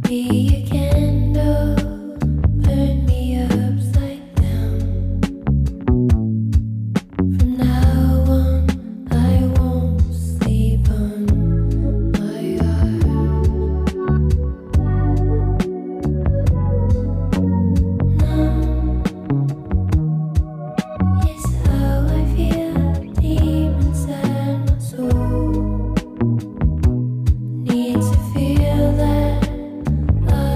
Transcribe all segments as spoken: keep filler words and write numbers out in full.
Need to feel that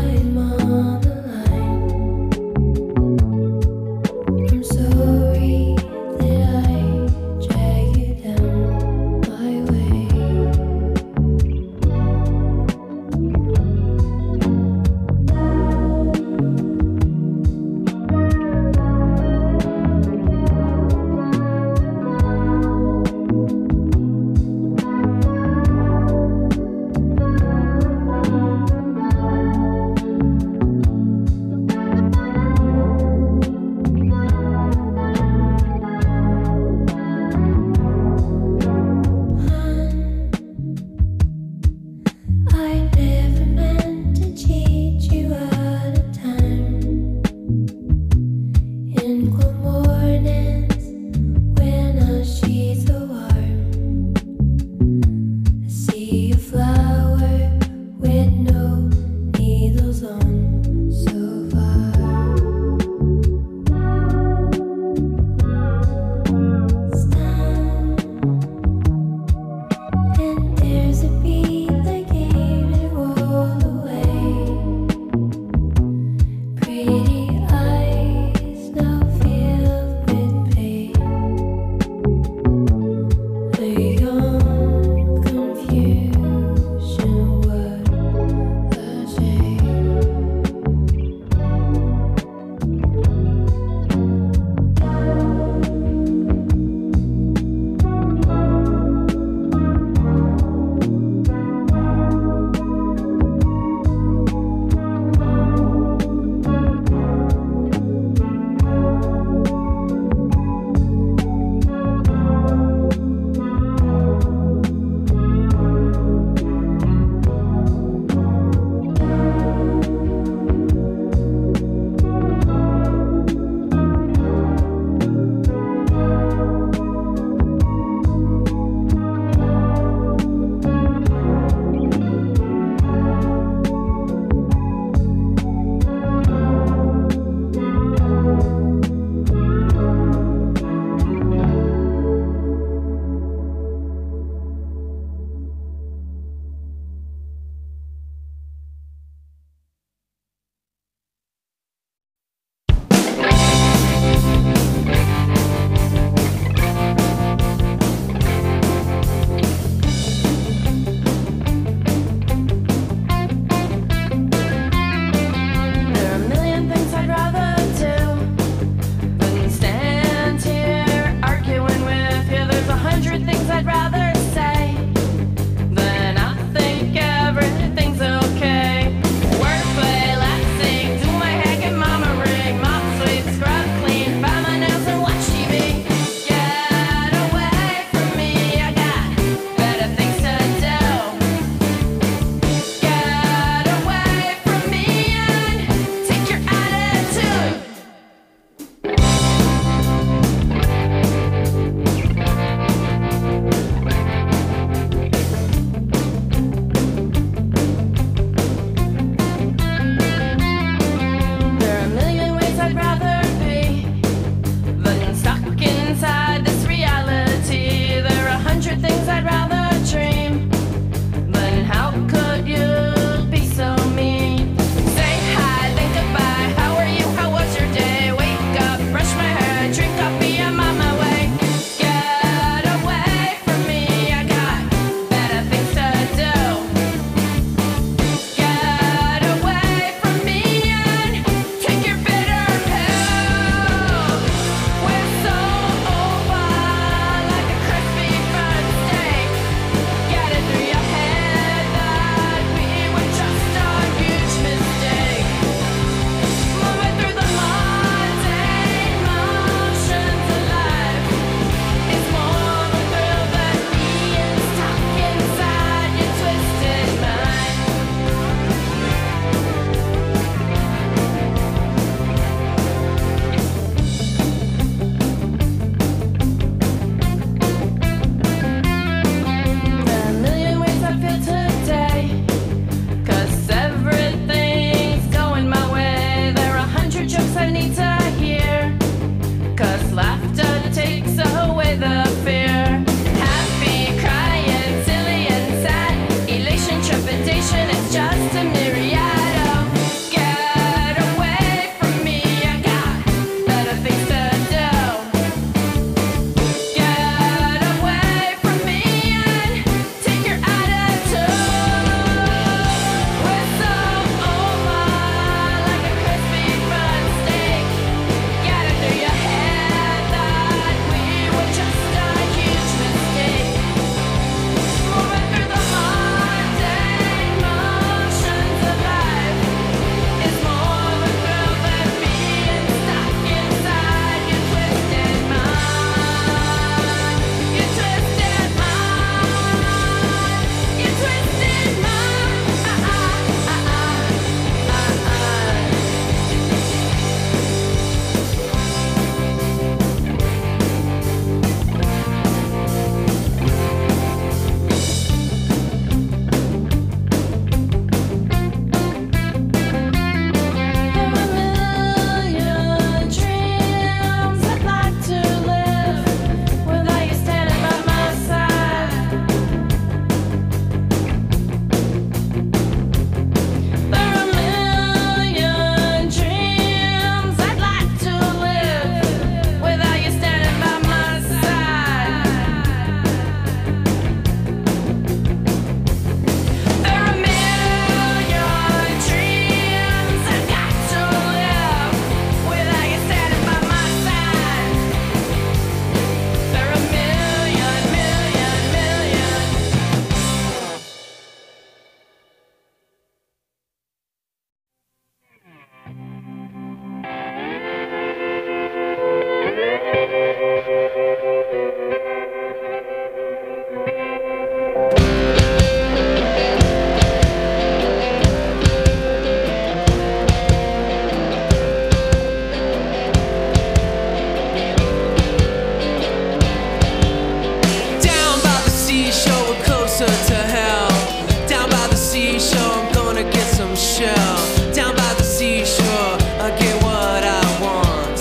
bombshell down by the seashore. I get what I want.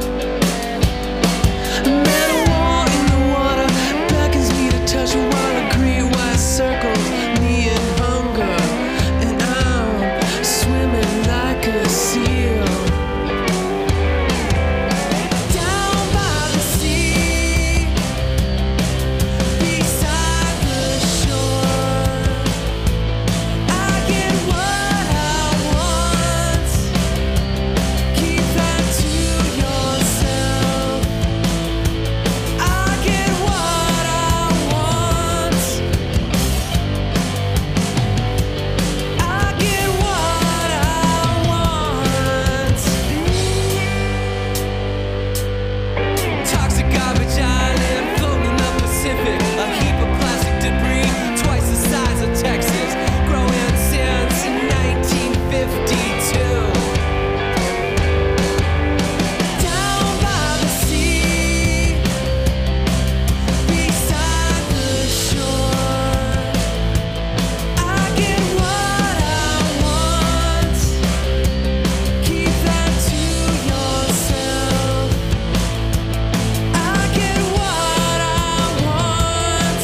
A man of war in the water beckons me to touch while a great white circles me in hunger, and I'm swimming like a seal. Down by the sea, beside the shore, I get what I want. Keep that to yourself. I get what I want. I get what I want. Toxic garbage island floating in the Pacific. A heap of plastic debris, twice the size of Texas. Growing since nineteen fifty-two. Down by the sea, beside the shore, I get what I want. Keep that to yourself. I get what I want.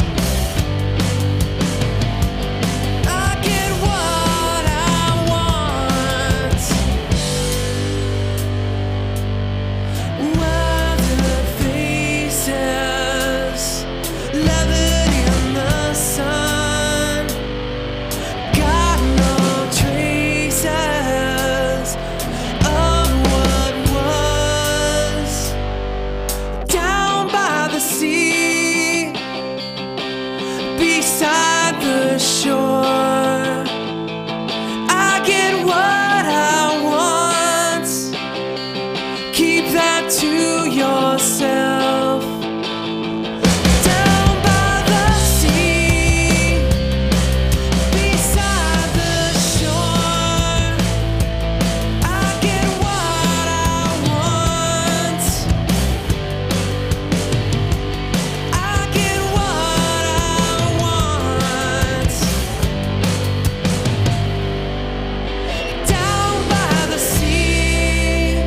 I get what I want. Weathered faces, leathered in the sun. Got no traces of what was. Down by the sea, beside the shore, I get what I want. Keep that to yourself. Down by the sea, beside the shore, I get what I want. I get what I want. Down by the sea.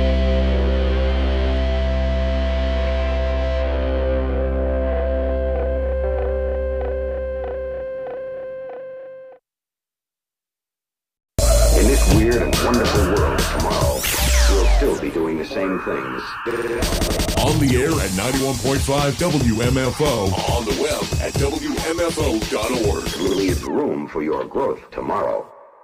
In this weird and wonderful world of tomorrow, we'll still be doing the same things. On the air at ninety-one point five W M F O. On the web at W M F O dot org. We'll leave room for your growth tomorrow.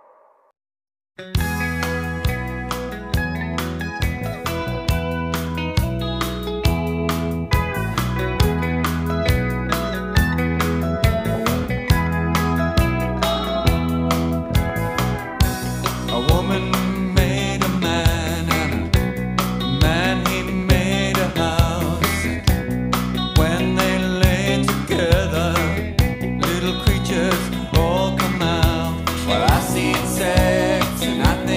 A woman made a man, and a man he made a house. And when they lay together, little creatures all come out. Well, I seen sex and I think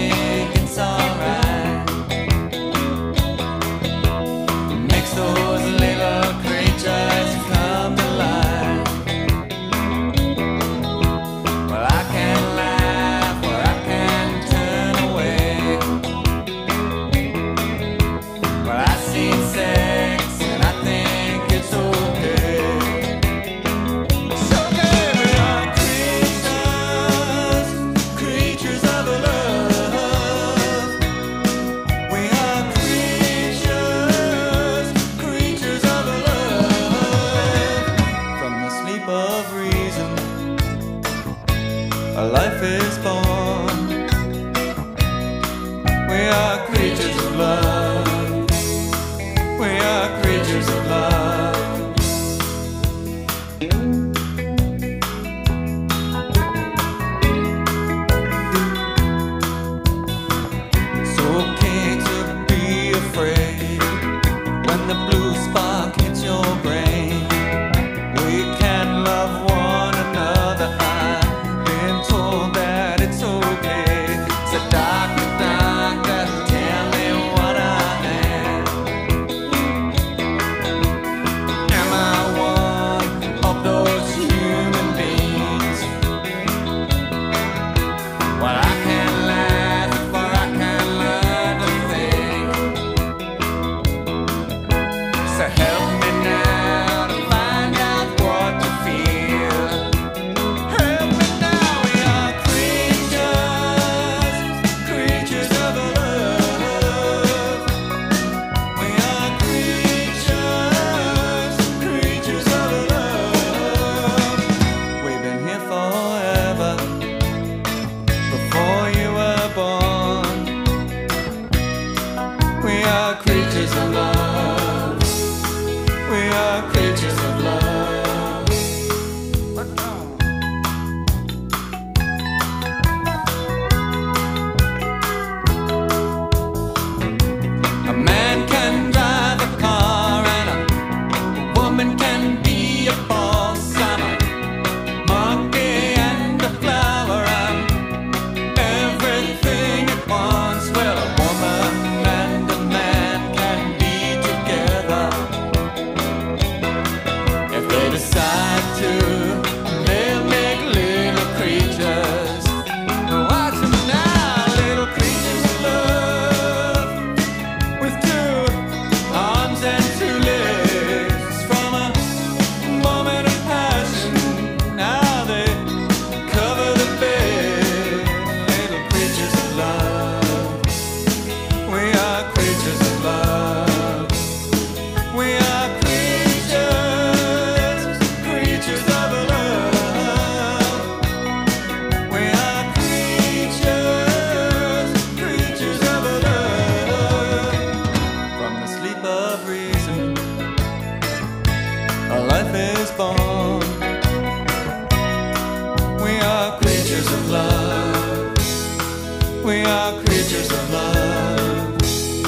We are creatures of love.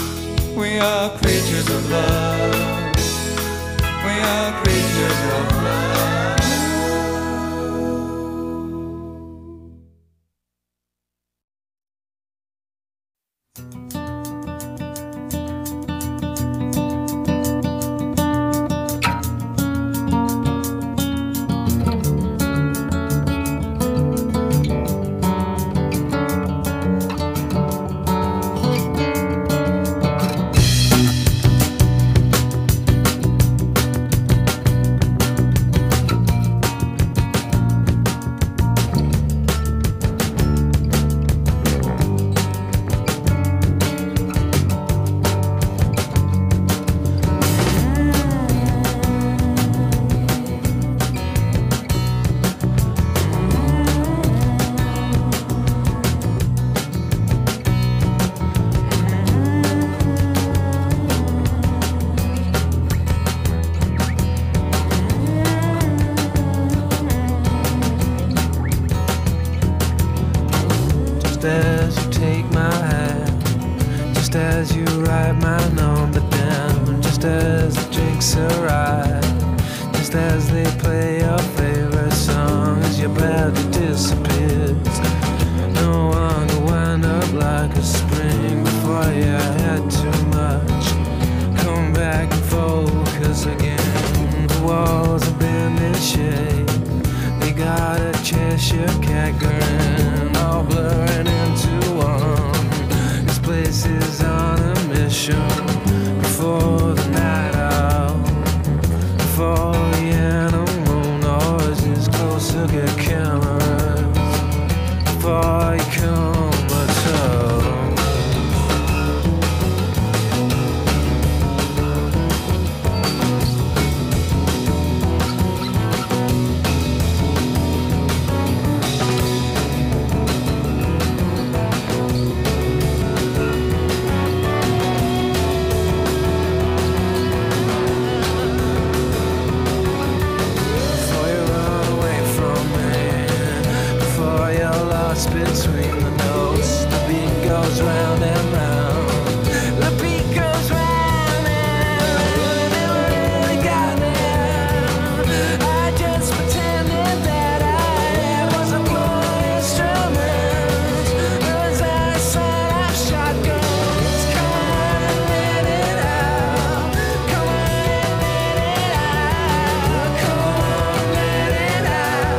We are creatures of love. We are creatures of love.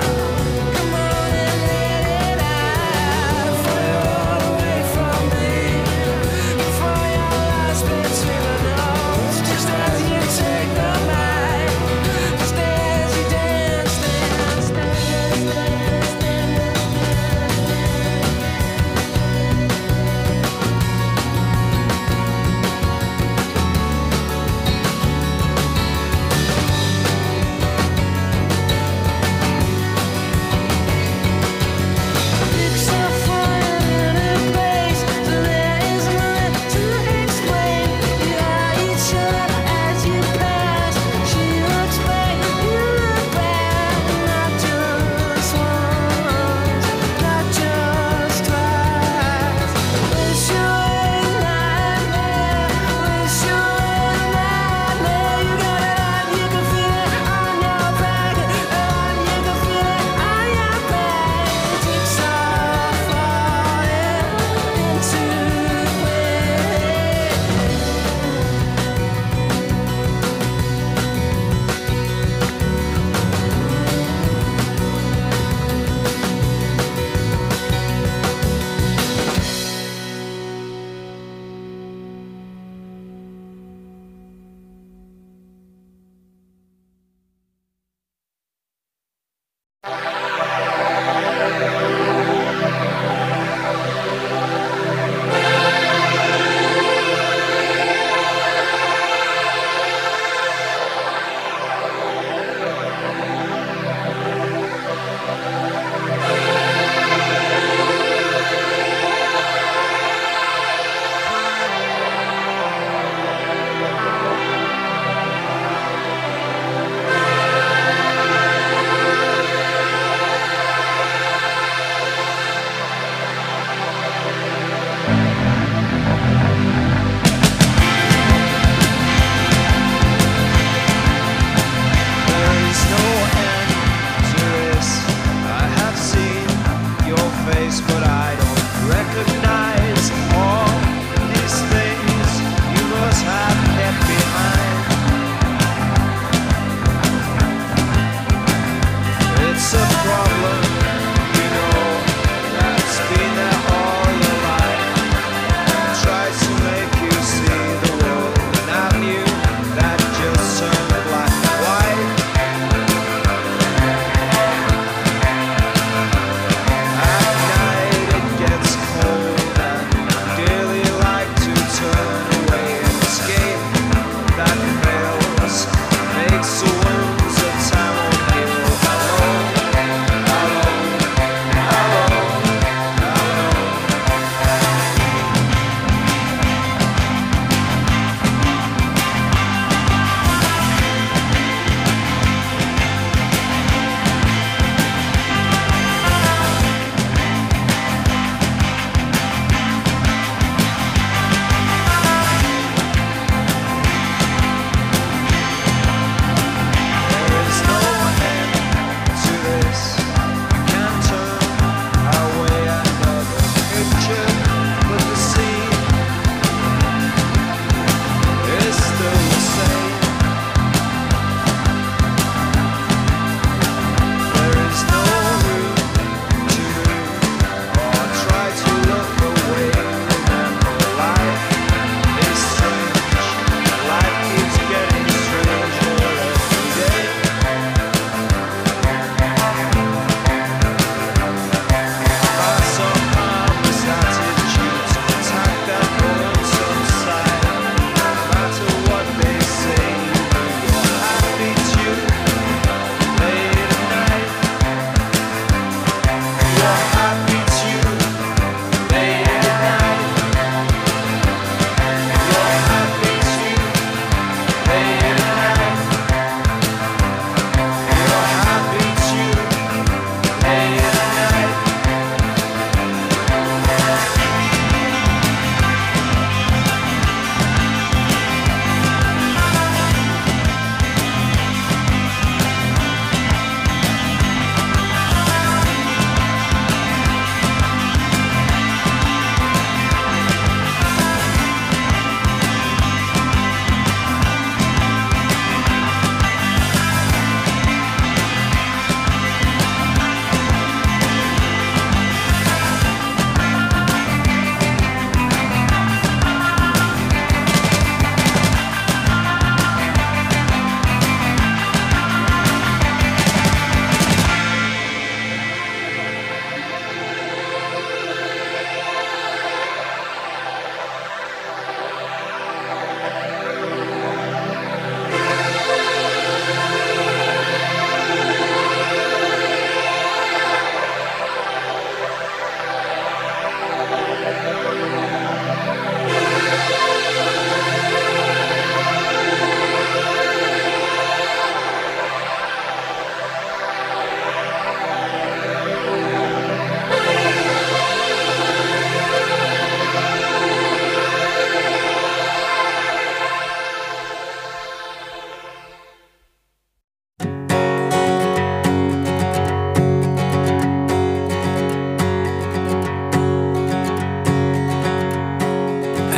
Away from me.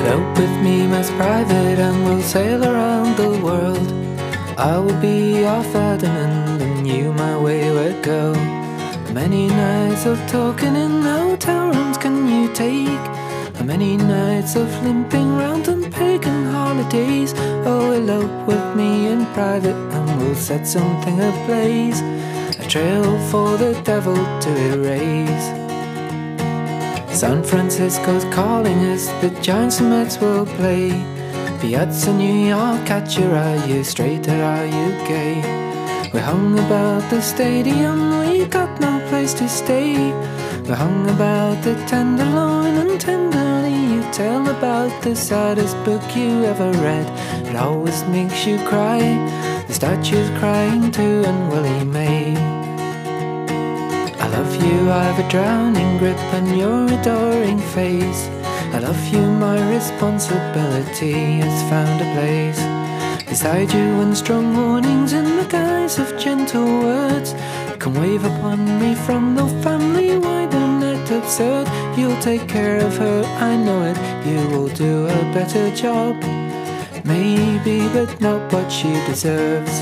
Elope with me, Miss Private, and we'll sail around the world. I will be your Ferdinand, and you my wayward girl. How many nights of talking in hotel rooms can you take? How many nights of limping round on pagan holidays? Oh, elope with me in private, and we'll set something ablaze, a trail for the devil to erase. San Francisco's calling us, the Giants and Mets will play. Piazza New York, at your are you straight or are you gay? We hung about the stadium, we got no place to stay. We hung about the Tenderloin, and tenderly you tell about the saddest book you ever read. It always makes you cry, the statue's crying too, and Willie May. I love you, I've a drowning grip on your adoring face. I love you, my responsibility has found a place beside you, and strong warnings in the guise of gentle words can wave upon me from the family wide and net absurd. You'll take care of her, I know it, you will do a better job, maybe, but not what she deserves.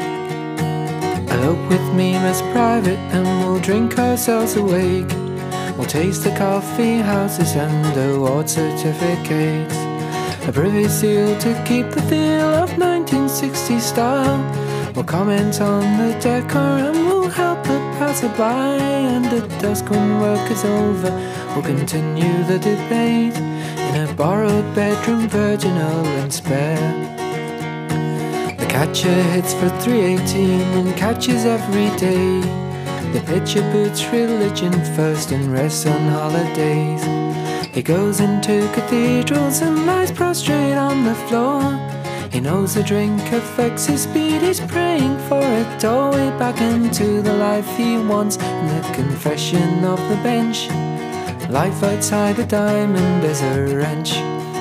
Elope with me, Miss Private, and we'll drink ourselves awake. We'll taste the coffee houses and award certificates, a privy seal to keep the feel of nineteen sixties style. We'll comment on the decor and we'll help the passerby, and at dusk when work is over we'll continue the debate in a borrowed bedroom, virginal and spare. The catcher hits for three eighteen and catches every day. The pitcher boots religion first and rests on holidays. He goes into cathedrals and lies prostrate on the floor. He knows the drink affects his speed, he's praying for a doorway back into the life he wants. And the confession of the bench, life outside a diamond is a wrench.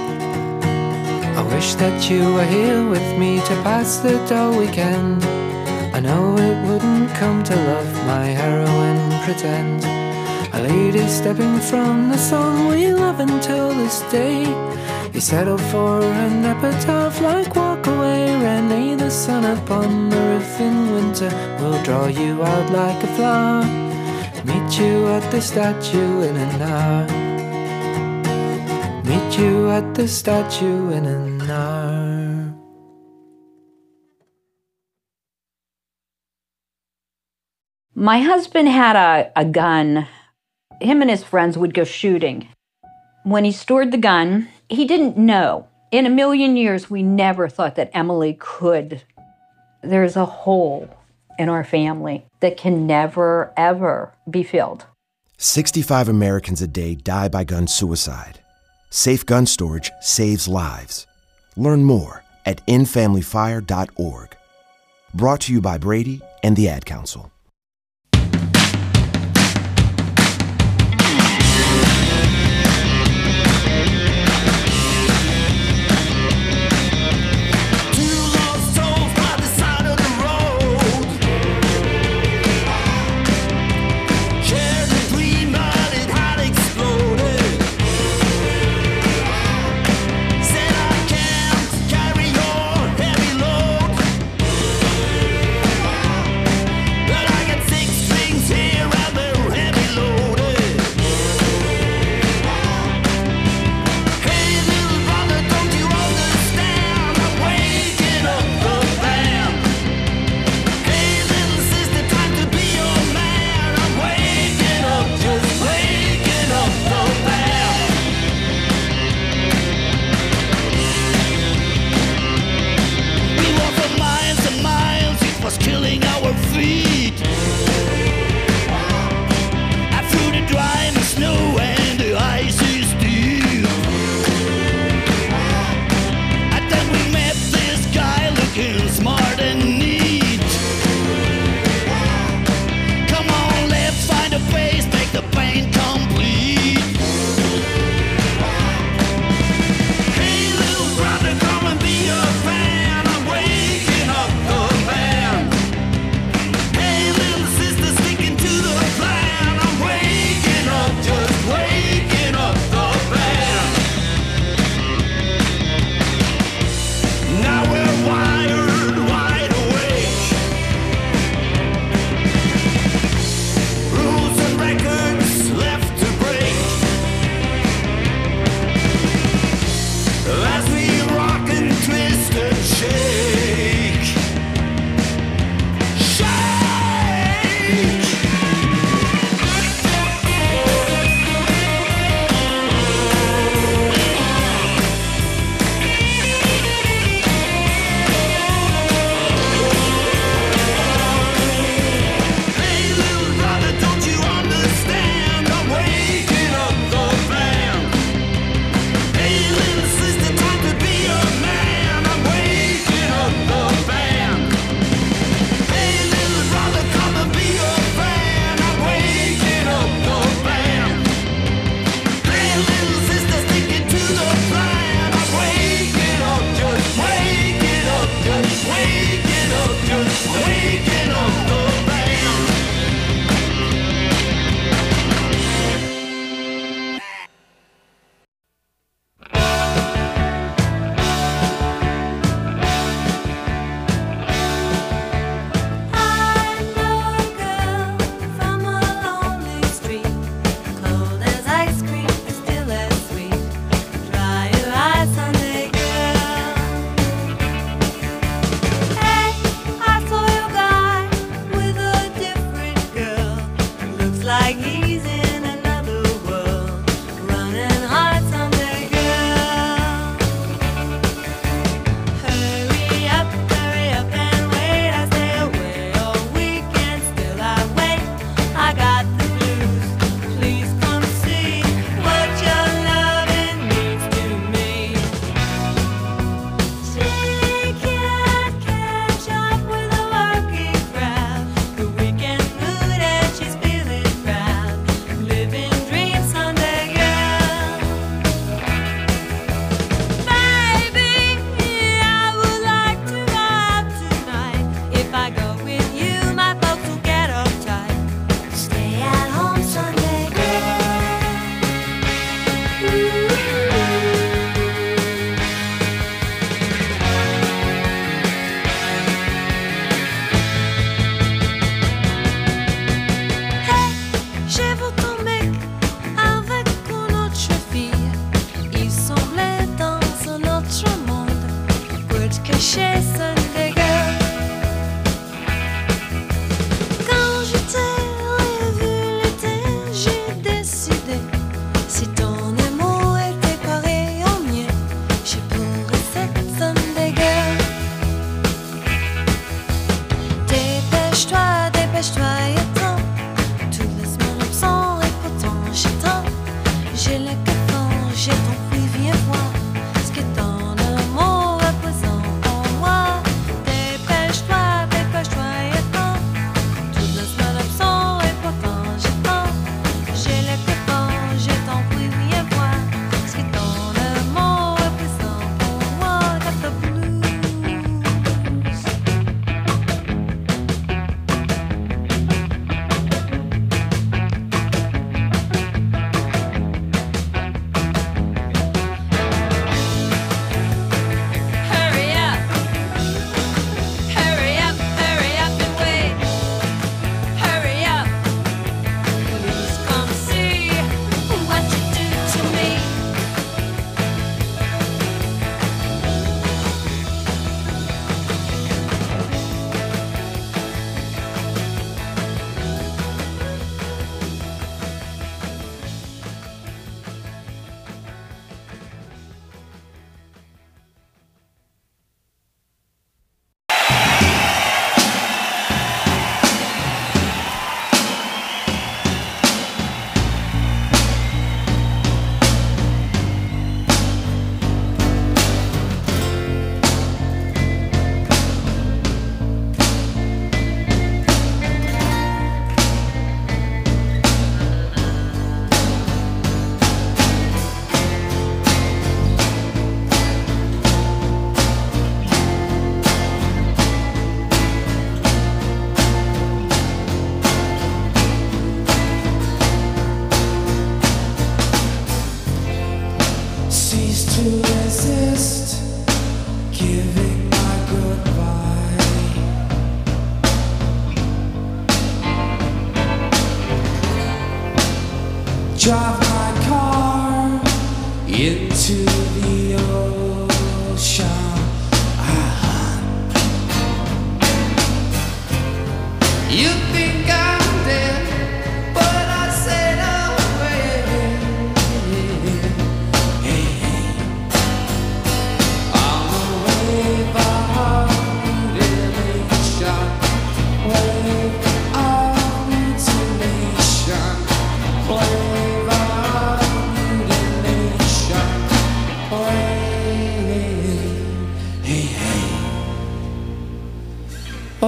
I wish that you were here with me to pass the dull weekend. I know it wouldn't come to love my heroine pretend. A lady stepping from the song we love until this day. You settle for an epitaph like Walk Away, Renee. The sun upon the roof in winter will draw you out like a flower. Meet you at the statue in an hour. Meet you at the statue in an hour. My husband had a, a gun. Him and his friends would go shooting. When he stored the gun, he didn't know. In a million years, we never thought that Emily could. There's a hole in our family that can never, ever be filled. sixty-five Americans a day die by gun suicide. Safe gun storage saves lives. Learn more at end family fire dot org. Brought to you by Brady and the Ad Council. But I drive my car into the ocean. I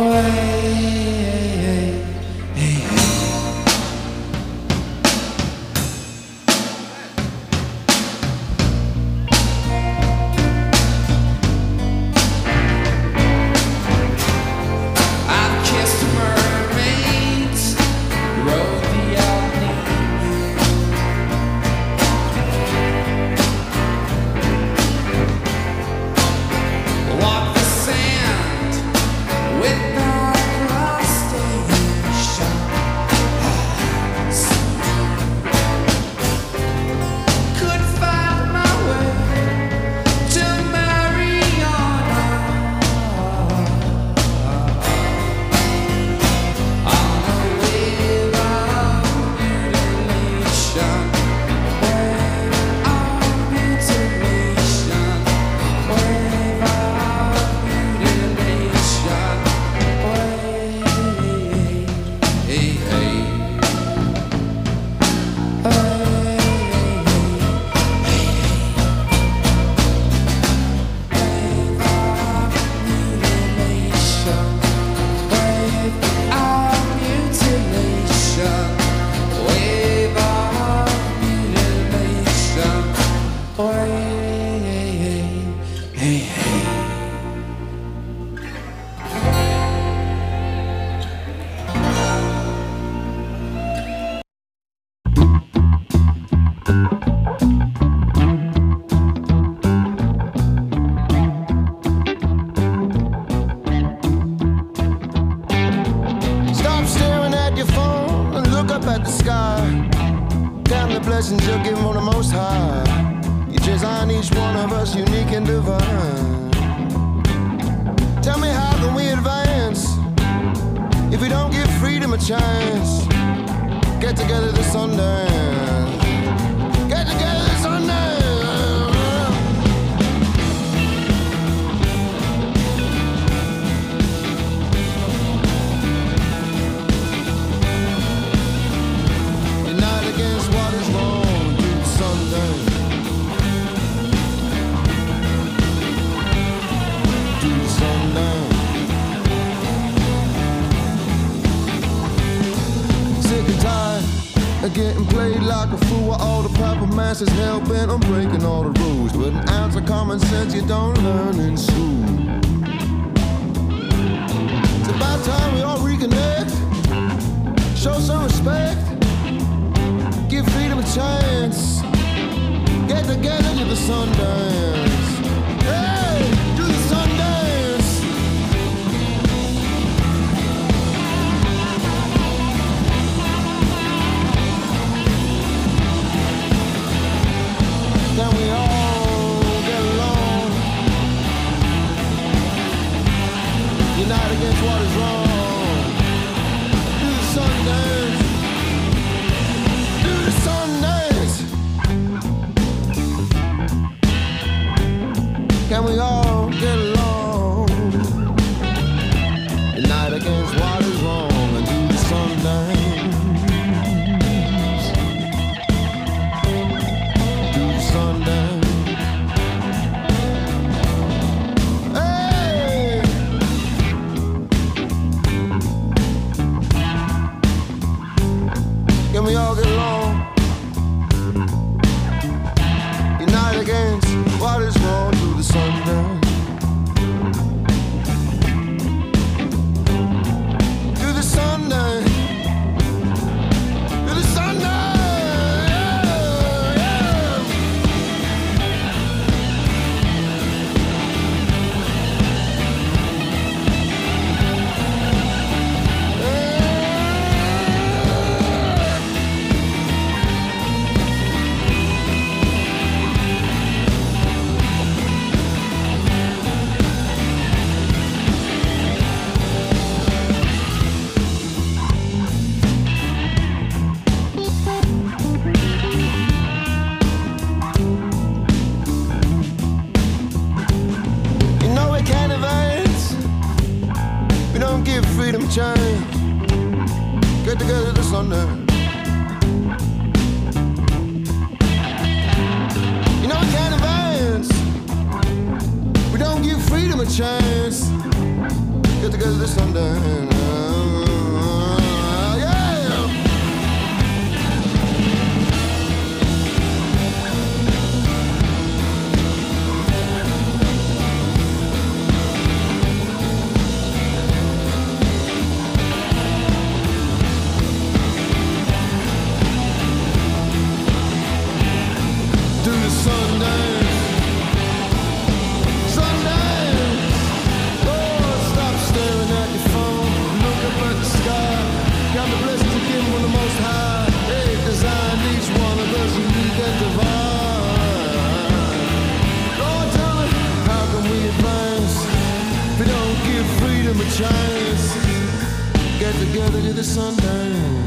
blessings you're given from the Most High. You design each one of us unique and divine. Tell me, how can we advance if we don't give freedom a chance? Get together this Sundance. Get together this Sundance. Getting played like a fool while all the proper masters hell-bent on breaking all the rules. With an ounce of common sense you don't learn in school. It's about time we all reconnect, show some respect, give freedom a chance, get together to the Sundance. Hey, do the Sundance. Can we all get along? Unite against what is wrong. Do the Sundance. Do the Sundance. Can we all get along? Unite against what is wrong and do the Sundance. Can we all get along? Unite against what is wrong through the Sundance. Through the Sundance. Through the Sundance. Freedom chance, get together this Sundance. You know we can't advance, we don't give freedom a chance. Get together together this sundown. Chance, get together to the sundown.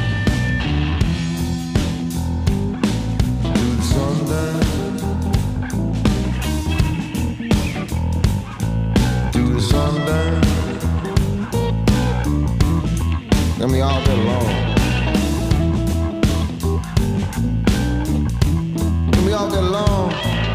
To the sundown. To the sundown. Let me all get along. Let me all get along.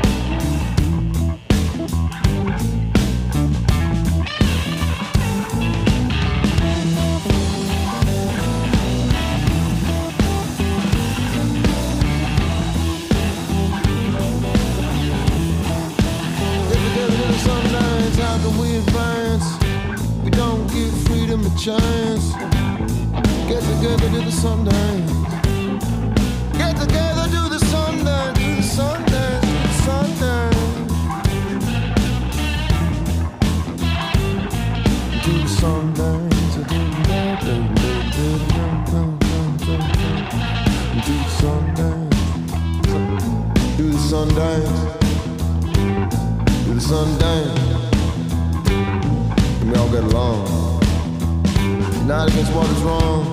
Chance, get together to the sundown. Get together to the sundown, to the sundown, to the sundown. To the sundown, to the sundown, to the sundown, to the sundown, to the sundown. We all get along. Not against what is wrong.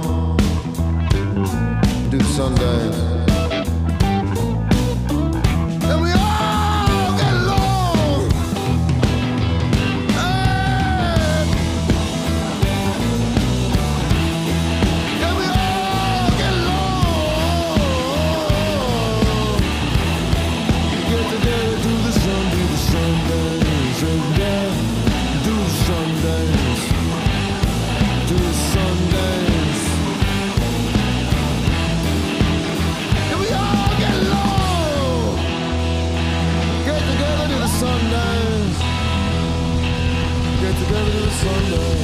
Do the sundown. And we all get along. Hey. And we all get along. Get together, do the sun, do the sundown. Do the sundown. To the Sundays, and we all get along. Get together to the Sundays. Get together to the Sundays.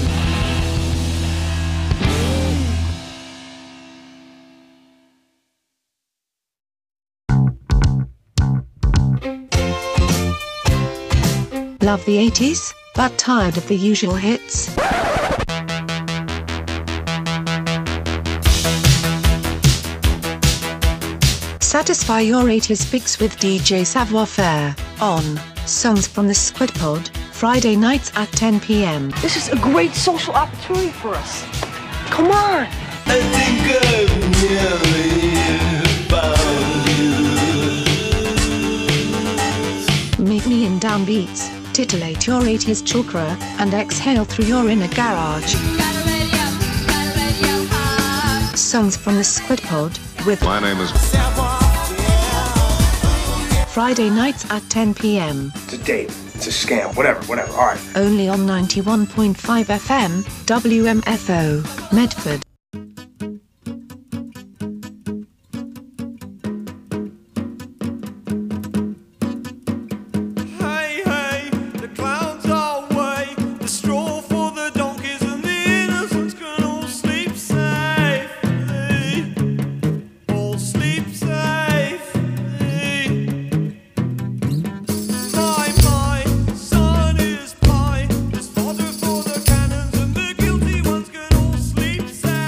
Love the eighties, but tired of the usual hits? Satisfy your eighties fix with D J Savoir Faire on Songs from the Squid Pod, Friday nights at ten p m. This is a great social opportunity for us. Come on! I think I've nearly found you. Meet me in downbeats, titillate your eighties chakra, and exhale through your inner garage. Songs from the Squid Pod with My name is Friday nights at ten p m. It's a date, it's a scam, whatever, whatever, alright. Only on ninety-one point five F M, W M F O, Medford. Father for the cannons and the guilty ones can all sleep safe.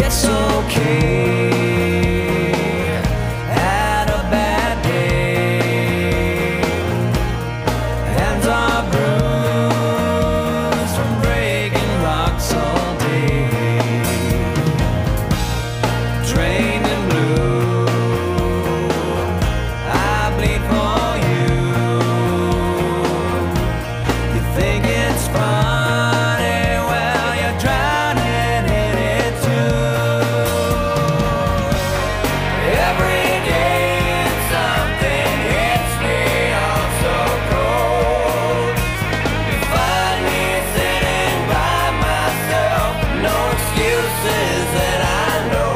It's okay. Had a bad day. Hands are bruised from breaking rocks all day. Drained and blue, I bleed for you. You think it's funny, well, you're drowning in it too. Every day something hits me all so cold. You find me sitting by myself, no excuses that I know.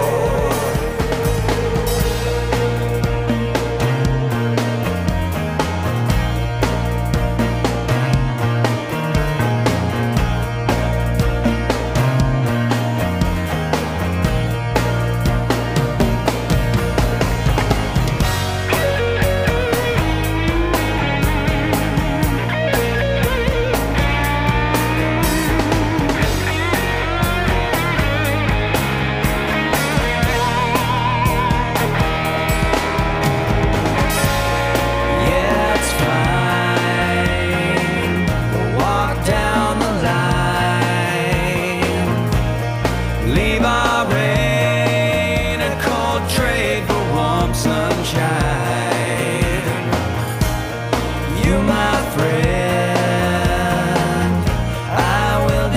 Yeah, it's fine. We'll walk down the line. Leave our rain and cold trade for warm sunshine. You, my friend, I will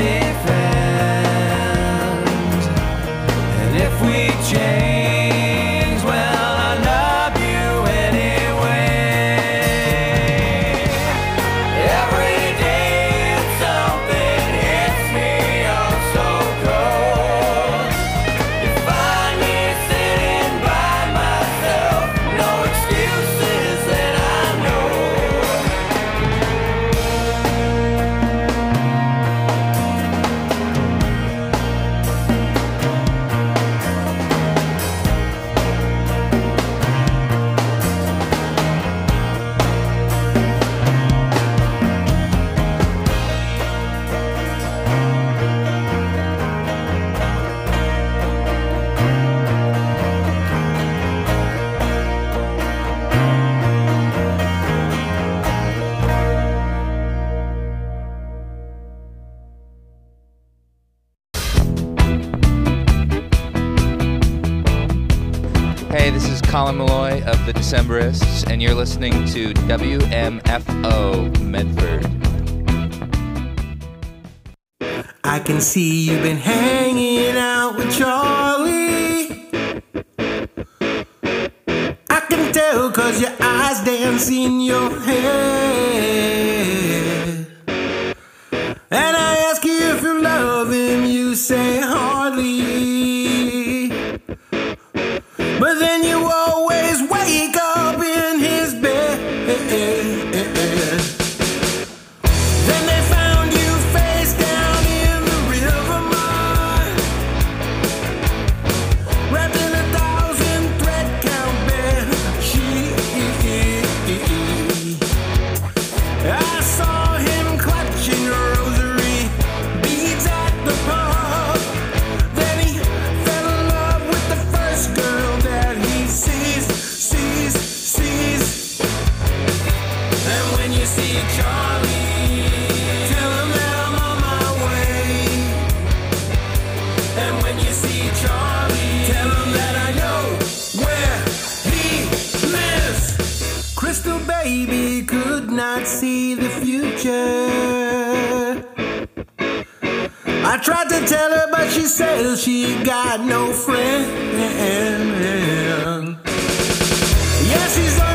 defend. And if we change, well, I love you anyway. Every day something hits me oh so cold. You find me sitting by myself, no excuses that I know. Hey, this is Colin Malloy of the Decemberists, and you're listening to W M F O Medford. I can see you've been hanging out with Charlie. I can tell 'cause your eyes dance in your head. And I ask you if you love him, you say hardly. But then you always wake up in his bed. Then they found you face down in the river mud, wrapped in a thousand thread count bed sheet. I saw him clutching a rosary beads at the pub. Then he fell in love with the first girl that he sees, sees, sees. And when you see Charlie, tell him that I'm on my way. And when you see Charlie, tell him that I know where he lives. Crystal baby could not see the future. I tried to tell her, but she says she got no friend. Yeah, she's